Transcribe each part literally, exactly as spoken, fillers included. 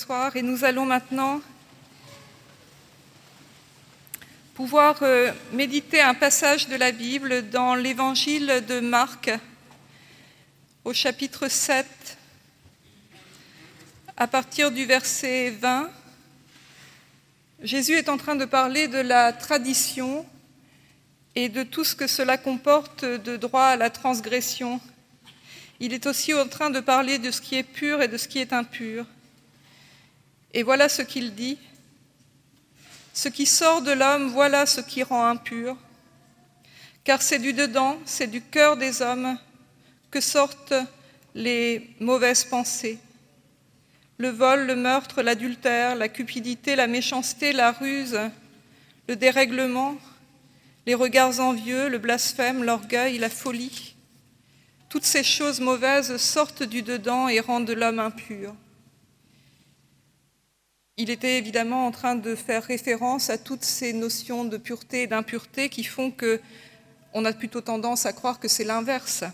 soir et nous allons maintenant pouvoir euh, méditer un passage de la Bible dans l'évangile de Marc au chapitre sept à partir du verset vingt. Jésus est en train de parler de la tradition et de tout ce que cela comporte de droit à la transgression. Il est aussi en train de parler de ce qui est pur et de ce qui est impur. Et voilà ce qu'il dit. Ce qui sort de l'homme, voilà ce qui rend impur. Car c'est du dedans, c'est du cœur des hommes que sortent les mauvaises pensées. Le vol, le meurtre, l'adultère, la cupidité, la méchanceté, la ruse, le dérèglement, les regards envieux, le blasphème, l'orgueil, la folie. Toutes ces choses mauvaises sortent du dedans et rendent l'homme impur. Il était évidemment en train de faire référence à toutes ces notions de pureté et d'impureté qui font qu'on a plutôt tendance à croire que c'est l'inverse.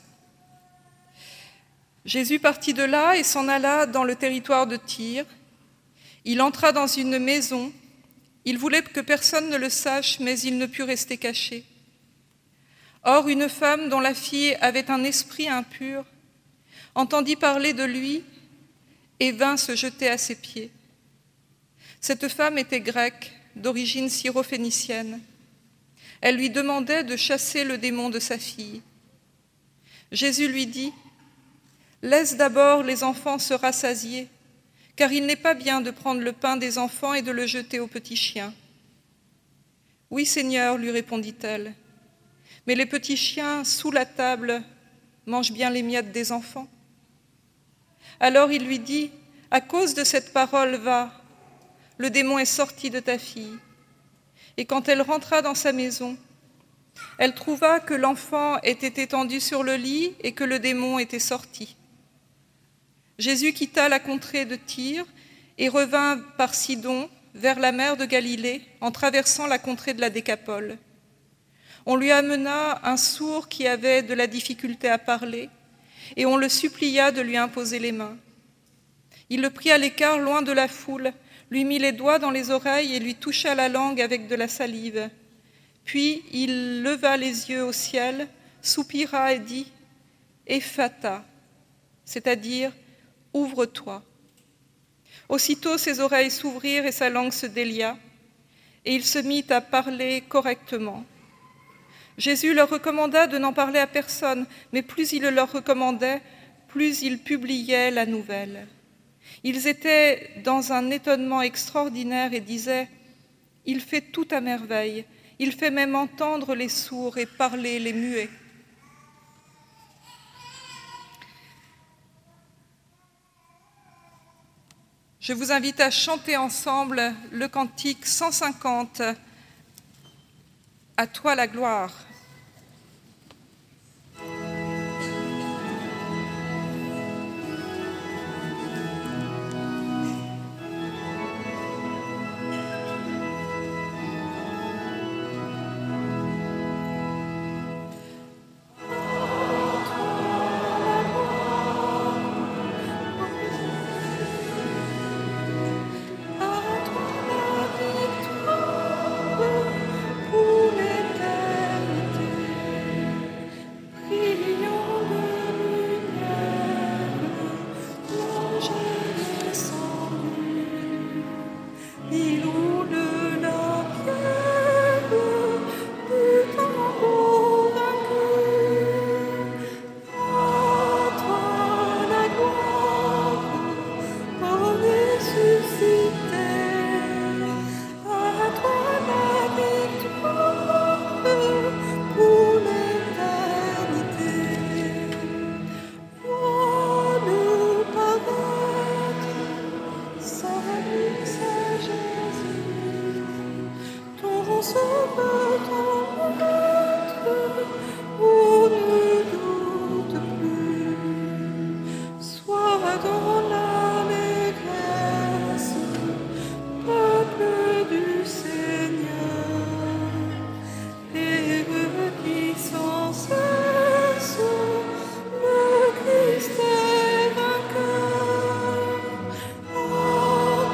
Jésus partit de là et s'en alla dans le territoire de Tyr. Il entra dans une maison. Il voulait que personne ne le sache, mais il ne put rester caché. Or, une femme dont la fille avait un esprit impur entendit parler de lui et vint se jeter à ses pieds. Cette femme était grecque, d'origine syro-phénicienne. Elle lui demandait de chasser le démon de sa fille. Jésus lui dit « Laisse d'abord les enfants se rassasier, car il n'est pas bien de prendre le pain des enfants et de le jeter aux petits chiens. » « Oui, Seigneur, lui répondit-elle, mais les petits chiens sous la table mangent bien les miettes des enfants. » Alors il lui dit « À cause de cette parole, va, le démon est sorti de ta fille. » Et quand elle rentra dans sa maison, elle trouva que l'enfant était étendu sur le lit et que le démon était sorti. Jésus quitta la contrée de Tyr et revint par Sidon vers la mer de Galilée en traversant la contrée de la Décapole. On lui amena un sourd qui avait de la difficulté à parler et on le supplia de lui imposer les mains. Il le prit à l'écart loin de la foule, lui mit les doigts dans les oreilles et lui toucha la langue avec de la salive. Puis il leva les yeux au ciel, soupira et dit « Ephata », c'est-à-dire « Ouvre-toi ». Aussitôt ses oreilles s'ouvrirent et sa langue se délia, et il se mit à parler correctement. Jésus leur recommanda de n'en parler à personne, mais plus il le leur recommandait, plus ils publiaient la nouvelle. Ils étaient dans un étonnement extraordinaire et disaient « Il fait tout à merveille, il fait même entendre les sourds et parler les muets. » Je vous invite à chanter ensemble le cantique cent cinquante, « À toi la gloire ». Christ est vainqueur.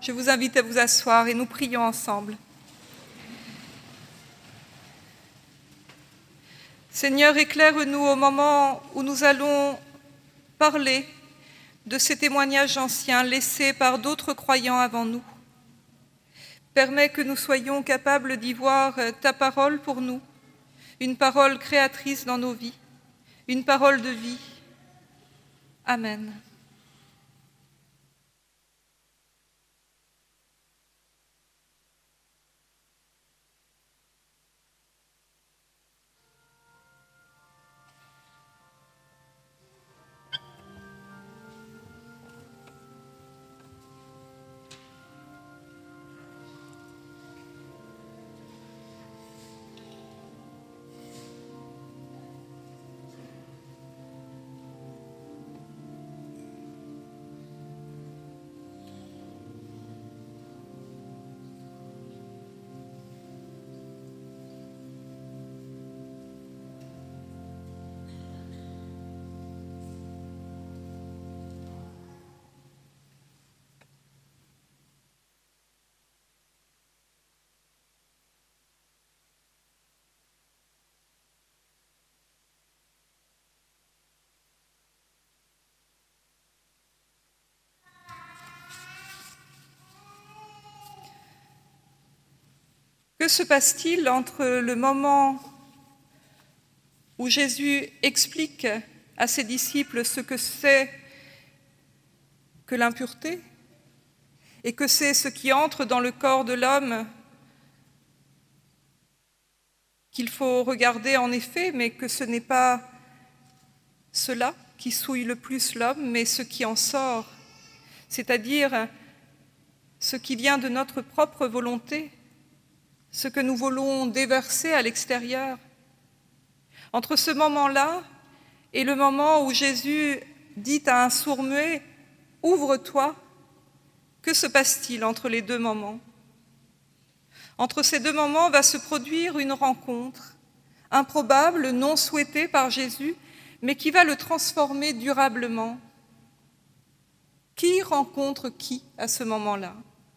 Je vous invite à vous asseoir et nous prions ensemble. Seigneur, éclaire-nous au moment où nous allons parler de ces témoignages anciens laissés par d'autres croyants avant nous. Permets que nous soyons capables d'y voir ta parole pour nous, une parole créatrice dans nos vies, une parole de vie. Amen. Que se passe-t-il entre le moment où Jésus explique à ses disciples ce que c'est que l'impureté et que c'est ce qui entre dans le corps de l'homme qu'il faut regarder en effet, mais que ce n'est pas cela qui souille le plus l'homme, mais ce qui en sort, c'est-à-dire ce qui vient de notre propre volonté, ce que nous voulons déverser à l'extérieur. Entre ce moment-là et le moment où Jésus dit à un sourd-muet « Ouvre-toi », que se passe-t-il entre les deux moments? Entre ces deux moments va se produire une rencontre, improbable, non souhaitée par Jésus, mais qui va le transformer durablement. Qui rencontre qui à ce moment-là?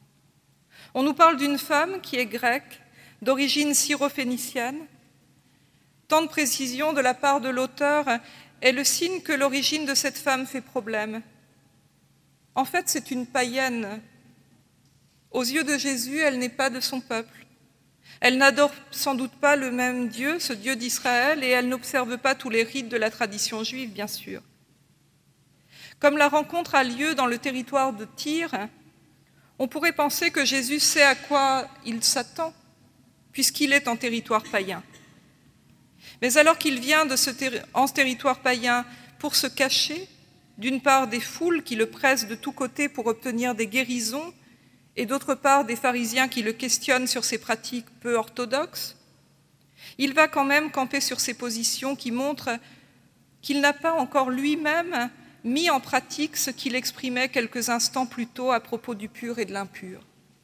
On nous parle d'une femme qui est grecque, d'origine syro-phénicienne. Tant de précision de la part de l'auteur est le signe que l'origine de cette femme fait problème. En fait, c'est une païenne. Aux yeux de Jésus, elle n'est pas de son peuple. Elle n'adore sans doute pas le même Dieu, ce Dieu d'Israël, et elle n'observe pas tous les rites de la tradition juive, bien sûr. Comme la rencontre a lieu dans le territoire de Tyr, on pourrait penser que Jésus sait à quoi il s'attend, puisqu'il est en territoire païen. Mais alors qu'il vient de ce terri- en ce territoire païen pour se cacher, d'une part des foules qui le pressent de tous côtés pour obtenir des guérisons, et d'autre part des pharisiens qui le questionnent sur ses pratiques peu orthodoxes, il va quand même camper sur ses positions qui montrent qu'il n'a pas encore lui-même mis en pratique ce qu'il exprimait quelques instants plus tôt à propos du pur et de l'impur,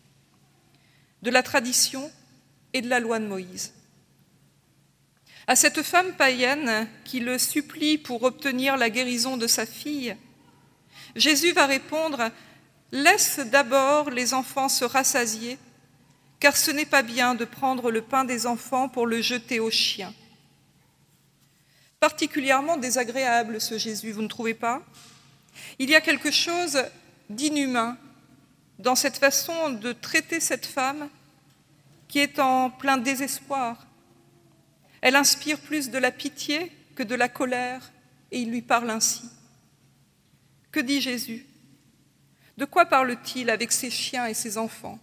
de la tradition et de la loi de Moïse. À cette femme païenne qui le supplie pour obtenir la guérison de sa fille, Jésus va répondre « Laisse d'abord les enfants se rassasier, car ce n'est pas bien de prendre le pain des enfants pour le jeter aux chiens. » Particulièrement désagréable ce Jésus, vous ne trouvez pas? Il y a quelque chose d'inhumain dans cette façon de traiter cette femme qui est en plein désespoir. Elle inspire plus de la pitié que de la colère, et il lui parle ainsi. Que dit Jésus? De quoi parle-t-il avec ses chiens et ses enfants?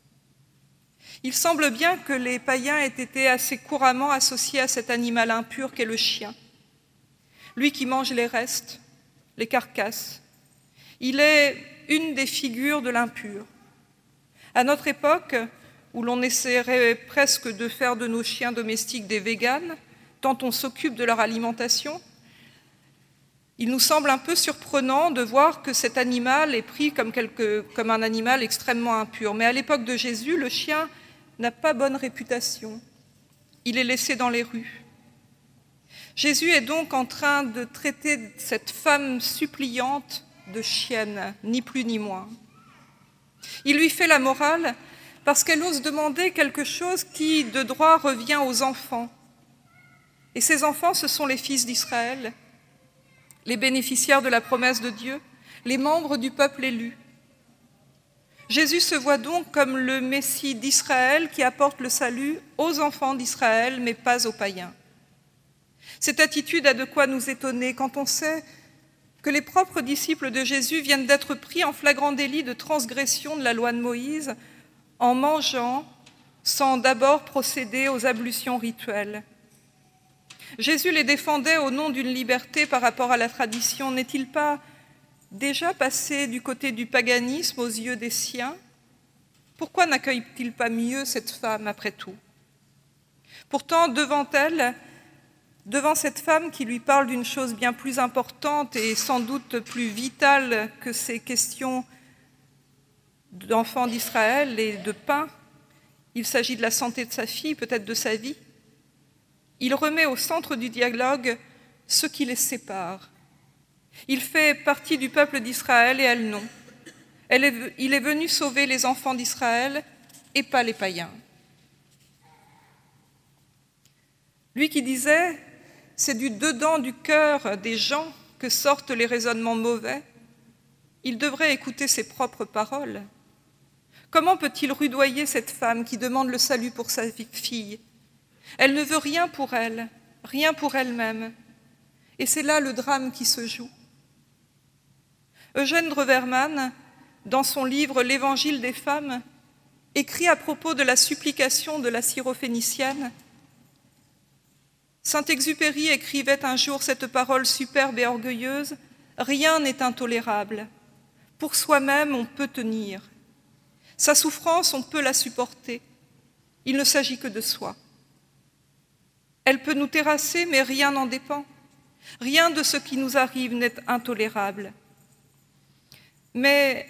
Il semble bien que les païens aient été assez couramment associés à cet animal impur qu'est le chien. Lui qui mange les restes, les carcasses. Il est une des figures de l'impur. À notre époque, où l'on essaierait presque de faire de nos chiens domestiques des véganes, tant on s'occupe de leur alimentation, il nous semble un peu surprenant de voir que cet animal est pris comme, quelque, comme un animal extrêmement impur. Mais à l'époque de Jésus, le chien n'a pas bonne réputation. Il est laissé dans les rues. Jésus est donc en train de traiter cette femme suppliante de chienne, ni plus ni moins. Il lui fait la morale parce qu'elle ose demander quelque chose qui, de droit, revient aux enfants. Et ces enfants, ce sont les fils d'Israël, les bénéficiaires de la promesse de Dieu, les membres du peuple élu. Jésus se voit donc comme le Messie d'Israël qui apporte le salut aux enfants d'Israël, mais pas aux païens. Cette attitude a de quoi nous étonner quand on sait que les propres disciples de Jésus viennent d'être pris en flagrant délit de transgression de la loi de Moïse en mangeant sans d'abord procéder aux ablutions rituelles. Jésus les défendait au nom d'une liberté par rapport à la tradition. N'est-il pas déjà passé du côté du paganisme aux yeux des siens? Pourquoi n'accueille-t-il pas mieux cette femme après tout? Pourtant, devant elle, devant cette femme qui lui parle d'une chose bien plus importante et sans doute plus vitale que ces questions d'enfants d'Israël et de pain, il s'agit de la santé de sa fille, peut-être de sa vie. Il remet au centre du dialogue ce qui les sépare. Il fait partie du peuple d'Israël et elle non. Elle est, il est venu sauver les enfants d'Israël et pas les païens. Lui qui disait « c'est du dedans du cœur des gens que sortent les raisonnements mauvais », il devrait écouter ses propres paroles. Comment peut-il rudoyer cette femme qui demande le salut pour sa fille? Elle ne veut rien pour elle, rien pour elle-même. Et c'est là le drame qui se joue. Eugène Drewermann, dans son livre « L'Évangile des femmes », écrit à propos de la supplication de la syrophénicienne. Saint-Exupéry écrivait un jour cette parole superbe et orgueilleuse « Rien n'est intolérable. Pour soi-même, on peut tenir. Sa souffrance, on peut la supporter. Il ne s'agit que de soi. Elle peut nous terrasser, mais rien n'en dépend. Rien de ce qui nous arrive n'est intolérable. Mais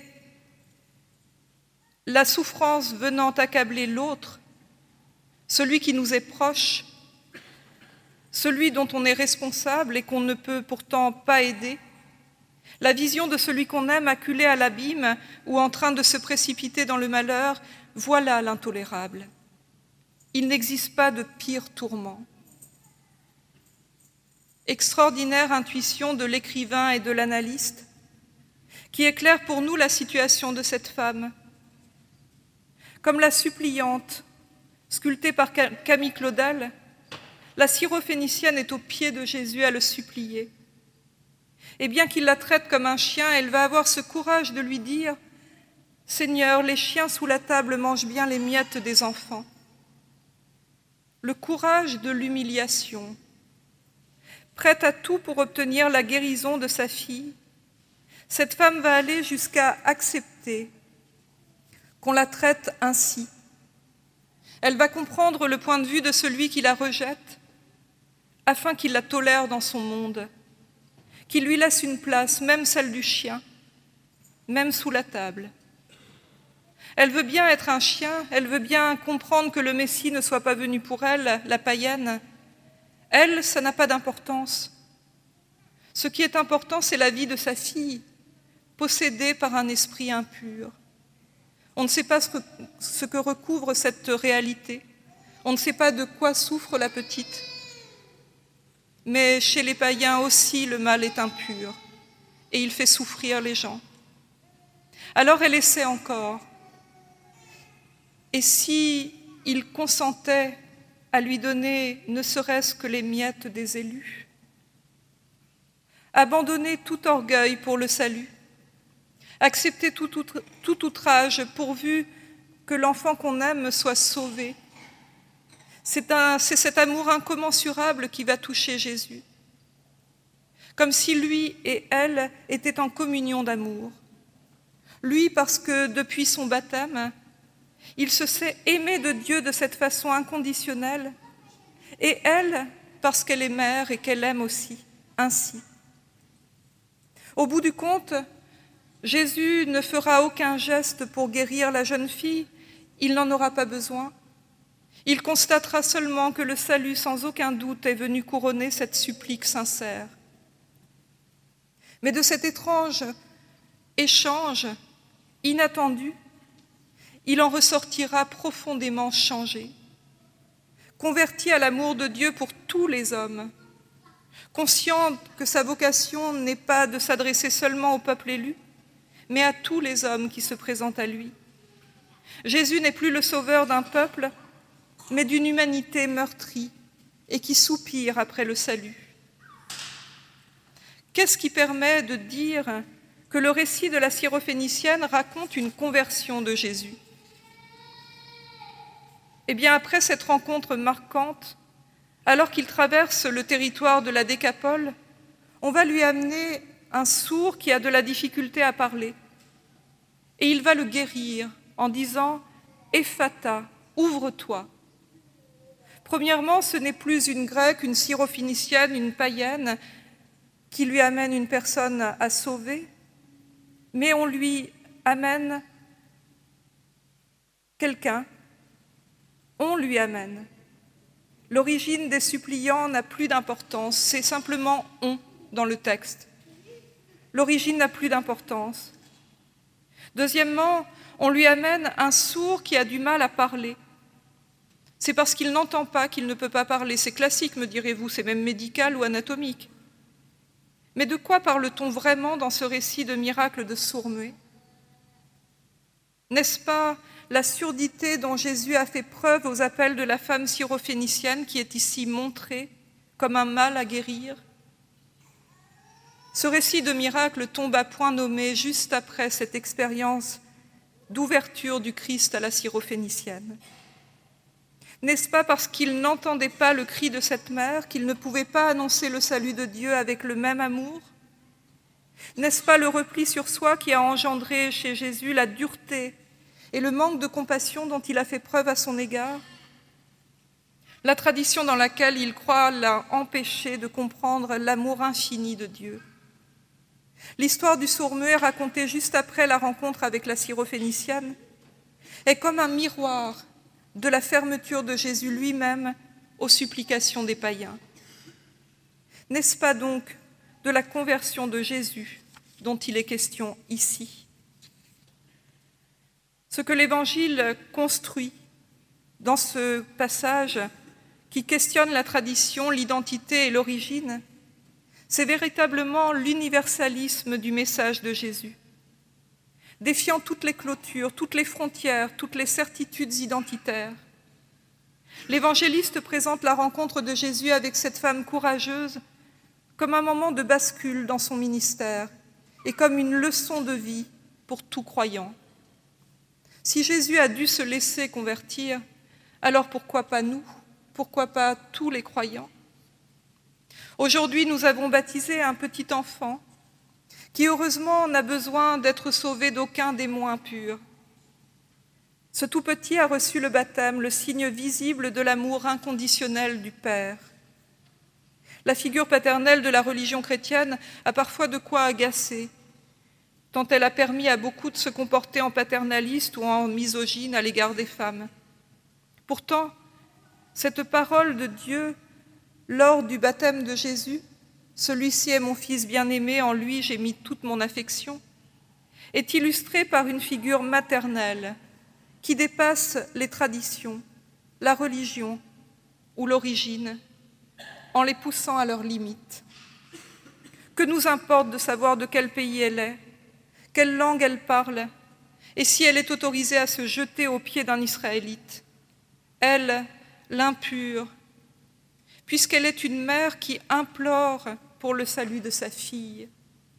la souffrance venant accabler l'autre, celui qui nous est proche, celui dont on est responsable et qu'on ne peut pourtant pas aider, la vision de celui qu'on aime acculé à l'abîme ou en train de se précipiter dans le malheur, voilà l'intolérable. Il n'existe pas de pire tourment. Extraordinaire intuition de l'écrivain et de l'analyste, qui éclaire pour nous la situation de cette femme. Comme la suppliante, sculptée par Camille Claudel, la syrophénicienne est aux pieds de Jésus à le supplier. Et bien qu'il la traite comme un chien, elle va avoir ce courage de lui dire « Seigneur, les chiens sous la table mangent bien les miettes des enfants. » Le courage de l'humiliation, prête à tout pour obtenir la guérison de sa fille, cette femme va aller jusqu'à accepter qu'on la traite ainsi. Elle va comprendre le point de vue de celui qui la rejette, afin qu'il la tolère dans son monde, qu'il lui laisse une place, même celle du chien, même sous la table. Elle veut bien être un chien, elle veut bien comprendre que le Messie ne soit pas venu pour elle, la païenne. Elle, ça n'a pas d'importance. Ce qui est important, c'est la vie de sa fille, possédée par un esprit impur. On ne sait pas ce que recouvre cette réalité. On ne sait pas de quoi souffre la petite. Mais chez les païens aussi, le mal est impur et il fait souffrir les gens. Alors elle essaie encore. Et si il consentait à lui donner ne serait-ce que les miettes des élus? Abandonner tout orgueil pour le salut, accepter tout, tout, tout outrage pourvu que l'enfant qu'on aime soit sauvé. C'est un, c'est cet amour incommensurable qui va toucher Jésus, comme si lui et elle étaient en communion d'amour. Lui parce que depuis son baptême, il se sait aimé de Dieu de cette façon inconditionnelle, et elle parce qu'elle est mère et qu'elle aime aussi ainsi. Au bout du compte, Jésus ne fera aucun geste pour guérir la jeune fille, il n'en aura pas besoin. Il constatera seulement que le salut, sans aucun doute, est venu couronner cette supplique sincère. Mais de cet étrange échange inattendu, il en ressortira profondément changé, converti à l'amour de Dieu pour tous les hommes, conscient que sa vocation n'est pas de s'adresser seulement au peuple élu, mais à tous les hommes qui se présentent à lui. Jésus n'est plus le sauveur d'un peuple, mais d'une humanité meurtrie et qui soupire après le salut. Qu'est-ce qui permet de dire que le récit de la syrophénicienne raconte une conversion de Jésus? Eh bien, après cette rencontre marquante, alors qu'il traverse le territoire de la Décapole, on va lui amener un sourd qui a de la difficulté à parler. Et il va le guérir en disant « Ephata, ouvre-toi ». Premièrement, ce n'est plus une grecque, une syrophénicienne, une païenne qui lui amène une personne à sauver, mais on lui amène quelqu'un, on lui amène. L'origine des suppliants n'a plus d'importance, c'est simplement « on » dans le texte. L'origine n'a plus d'importance. Deuxièmement, on lui amène un sourd qui a du mal à parler. C'est parce qu'il n'entend pas qu'il ne peut pas parler. C'est classique, me direz-vous, c'est même médical ou anatomique. Mais de quoi parle-t-on vraiment dans ce récit de miracle de sourd-muet? N'est-ce pas la surdité dont Jésus a fait preuve aux appels de la femme syrophénicienne qui est ici montrée comme un mal à guérir? Ce récit de miracle tombe à point nommé juste après cette expérience d'ouverture du Christ à la syrophénicienne. N'est-ce pas parce qu'il n'entendait pas le cri de cette mère qu'il ne pouvait pas annoncer le salut de Dieu avec le même amour? N'est-ce pas le repli sur soi qui a engendré chez Jésus la dureté et le manque de compassion dont il a fait preuve à son égard? La tradition dans laquelle il croit l'a empêché de comprendre l'amour infini de Dieu. L'histoire du sourd-muet racontée juste après la rencontre avec la syrophénicienne est comme un miroir de la fermeture de Jésus lui-même aux supplications des païens. N'est-ce pas donc de la conversion de Jésus dont il est question ici? Ce que l'Évangile construit dans ce passage qui questionne la tradition, l'identité et l'origine, c'est véritablement l'universalisme du message de Jésus, défiant toutes les clôtures, toutes les frontières, toutes les certitudes identitaires. L'évangéliste présente la rencontre de Jésus avec cette femme courageuse comme un moment de bascule dans son ministère et comme une leçon de vie pour tout croyant. Si Jésus a dû se laisser convertir, alors pourquoi pas nous? Pourquoi pas tous les croyants? Aujourd'hui, nous avons baptisé un petit enfant qui, heureusement, n'a besoin d'être sauvé d'aucun démon impur. Ce tout petit a reçu le baptême, le signe visible de l'amour inconditionnel du Père. La figure paternelle de la religion chrétienne a parfois de quoi agacer, tant elle a permis à beaucoup de se comporter en paternaliste ou en misogyne à l'égard des femmes. Pourtant, cette parole de Dieu, lors du baptême de Jésus, « Celui-ci est mon Fils bien-aimé, en lui j'ai mis toute mon affection », est illustrée par une figure maternelle qui dépasse les traditions, la religion ou l'origine, en les poussant à leurs limites. Que nous importe de savoir de quel pays elle est, quelle langue elle parle, et si elle est autorisée à se jeter aux pieds d'un Israélite, elle, l'impure, puisqu'elle est une mère qui implore pour le salut de sa fille.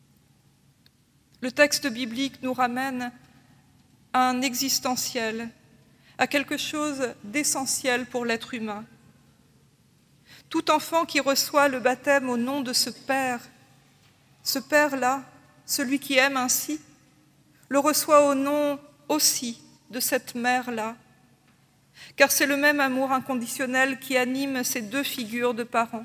Le texte biblique nous ramène à un existentiel, à quelque chose d'essentiel pour l'être humain. Tout enfant qui reçoit le baptême au nom de ce Père, ce Père-là, celui qui aime ainsi, le reçoit au nom aussi de cette mère-là, car c'est le même amour inconditionnel qui anime ces deux figures de parents.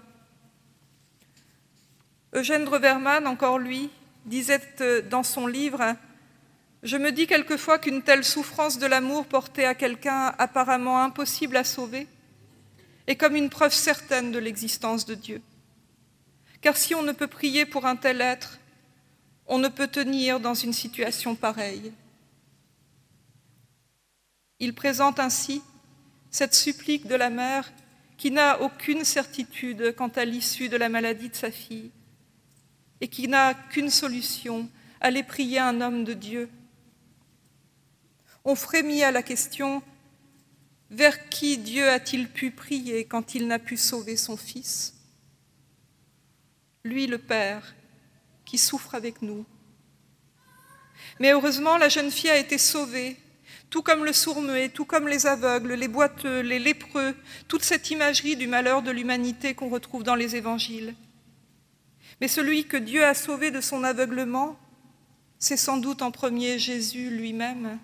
Eugène Drewermann, encore lui, disait dans son livre « Je me dis quelquefois qu'une telle souffrance de l'amour portée à quelqu'un apparemment impossible à sauver est comme une preuve certaine de l'existence de Dieu. Car si on ne peut prier pour un tel être, on ne peut tenir dans une situation pareille. » Il présente ainsi cette supplique de la mère qui n'a aucune certitude quant à l'issue de la maladie de sa fille et qui n'a qu'une solution, aller prier un homme de Dieu. On frémit à la question « Vers qui Dieu a-t-il pu prier quand il n'a pu sauver son fils ?» Lui, le Père, qui souffre avec nous. Mais heureusement, la jeune fille a été sauvée, tout comme le sourd-muet, tout comme les aveugles, les boiteux, les lépreux, toute cette imagerie du malheur de l'humanité qu'on retrouve dans les évangiles. Mais celui que Dieu a sauvé de son aveuglement, c'est sans doute en premier Jésus lui-même.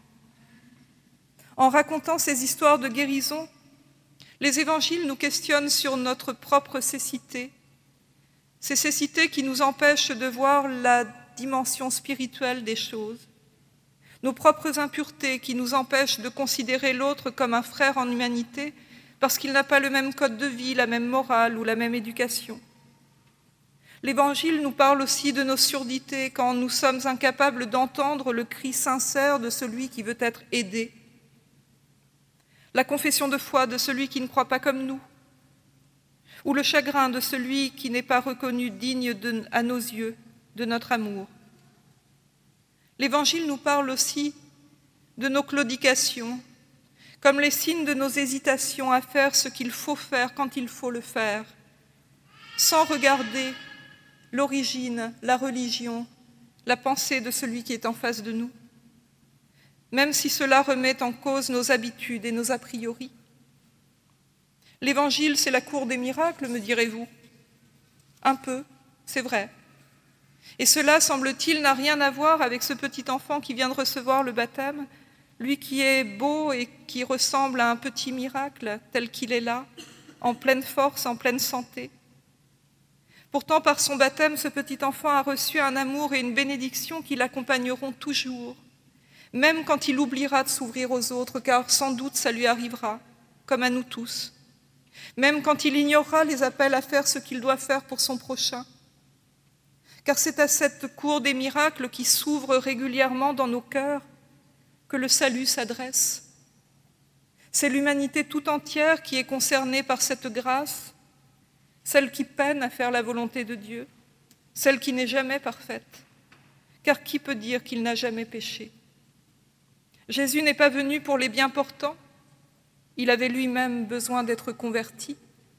En racontant ces histoires de guérison, les évangiles nous questionnent sur notre propre cécité, ces cécités qui nous empêchent de voir la dimension spirituelle des choses, nos propres impuretés qui nous empêchent de considérer l'autre comme un frère en humanité parce qu'il n'a pas le même code de vie, la même morale ou la même éducation. L'Évangile nous parle aussi de nos surdités quand nous sommes incapables d'entendre le cri sincère de celui qui veut être aidé, la confession de foi de celui qui ne croit pas comme nous, ou le chagrin de celui qui n'est pas reconnu digne de, à nos yeux de notre amour. L'Évangile nous parle aussi de nos claudications, comme les signes de nos hésitations à faire ce qu'il faut faire quand il faut le faire, sans regarder l'origine, la religion, la pensée de celui qui est en face de nous, même si cela remet en cause nos habitudes et nos a priori. L'Évangile, c'est la cour des miracles, me direz-vous. Un peu, c'est vrai. Et cela, semble-t-il, n'a rien à voir avec ce petit enfant qui vient de recevoir le baptême, lui qui est beau et qui ressemble à un petit miracle, tel qu'il est là, en pleine force, en pleine santé. Pourtant, par son baptême, ce petit enfant a reçu un amour et une bénédiction qui l'accompagneront toujours, même quand il oubliera de s'ouvrir aux autres, car sans doute ça lui arrivera, comme à nous tous, même quand il ignorera les appels à faire ce qu'il doit faire pour son prochain, car c'est à cette cour des miracles qui s'ouvre régulièrement dans nos cœurs que le salut s'adresse. C'est l'humanité tout entière qui est concernée par cette grâce, celle qui peine à faire la volonté de Dieu, celle qui n'est jamais parfaite, car qui peut dire qu'il n'a jamais péché? Jésus n'est pas venu pour les bien portants, il avait lui-même besoin d'être converti.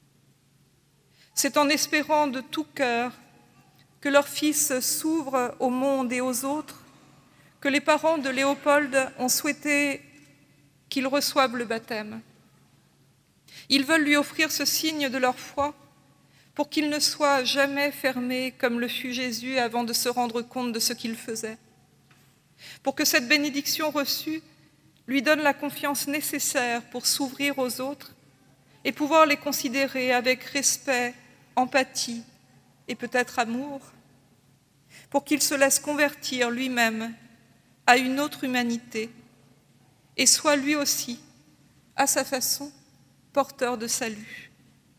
C'est en espérant de tout cœur que leur fils s'ouvre au monde et aux autres, que les parents de Léopold ont souhaité qu'il reçoive le baptême. Ils veulent lui offrir ce signe de leur foi pour qu'il ne soit jamais fermé comme le fut Jésus avant de se rendre compte de ce qu'il faisait, pour que cette bénédiction reçue lui donne la confiance nécessaire pour s'ouvrir aux autres et pouvoir les considérer avec respect, empathie et peut-être amour, pour qu'il se laisse convertir lui-même à une autre humanité et soit lui aussi, à sa façon, porteur de salut.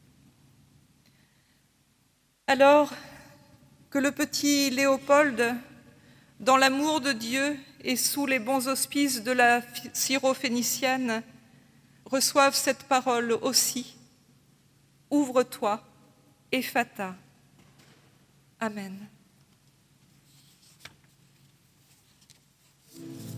Alors que le petit Léopold, dans l'amour de Dieu et sous les bons auspices de la syrophénicienne, reçoive cette parole aussi. Ouvre-toi, Ephata. Amen.